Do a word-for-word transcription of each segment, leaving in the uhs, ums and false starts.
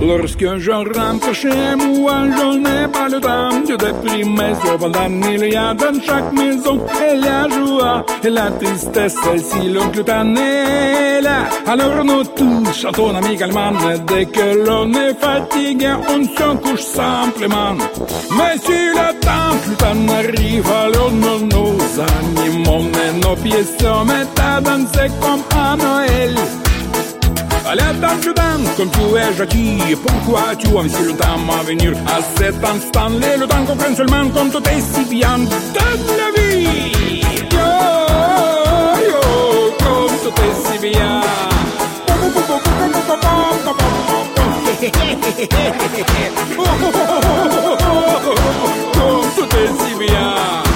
Lorsque je rentre chez moi, je n'ai pas le temps de déprimer. Cependant, il y a dans chaque maison et la joie et la tristesse. Et si l'oncle Tan est là, alors nous tous chantons amicalement. Dès que l'on est fatigué, on se couche simplement. Mais si le temps Tan arrive, alors nous nous animons et nos pieds se mettent à danser comme à Noël. Allez, danse, danse, comme tu es gentil. Pourquoi tu as mis le temps à venir à cet instant? Le temps qu'on prenne seulement quand tout est si bien de la vie. Yo, yo, comme tout est si bien. Comme tout est si bien.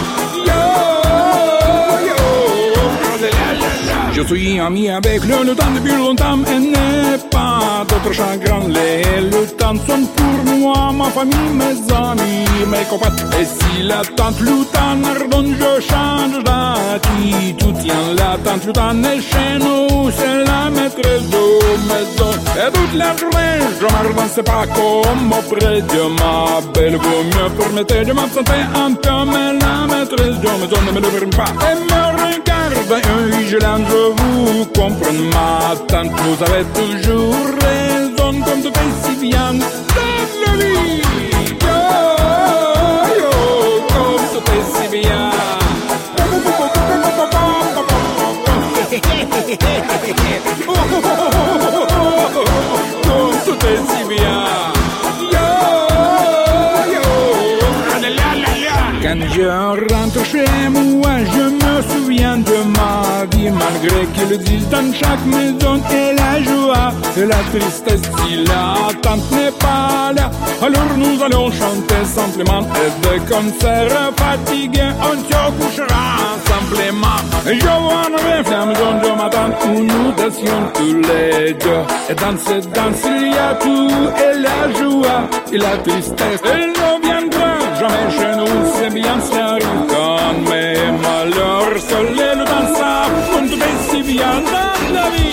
Je suis ami avec le, le temps depuis longtemps et n'ai pas d'autre chagrin. Les le temps sont pour moi, ma famille, mes amis, mes copains. Et si la tante Lutan ordonne, je change d'attitude. La tante Lutan est chez nous, c'est la maîtresse de maison. Et toute la journée, je m'avance pas comme auprès de ma belle. Vaut mieux permettre de m'absenter un peu, mais la maîtresse de maison ne me le permet pas. Et me regarde, et je l'en je vous comprends, ma tante, vous avez toujours raison, comme tout est si bien dans la vie. Yo, yo, comme tout est si bien. Comme tout est si bien. Quand je rentre chez moi, je me souviens de ma vie. Malgré qu'ils disent dans chaque maison et la joie et la tristesse, si la tante n'est pas là, alors nous allons chanter simplement. Et dès qu'on sera fatigué, on se couchera simplement. Et je vois une flamme de ma tante où nous dansions tous les deux. Et dans cette danse, il y a tout et la joie et la tristesse. Elle ne viendra jamais chez nous, c'est bien ça arrive quand mes malheurs se lèvent dans sa, on te fait si bien dans la vie.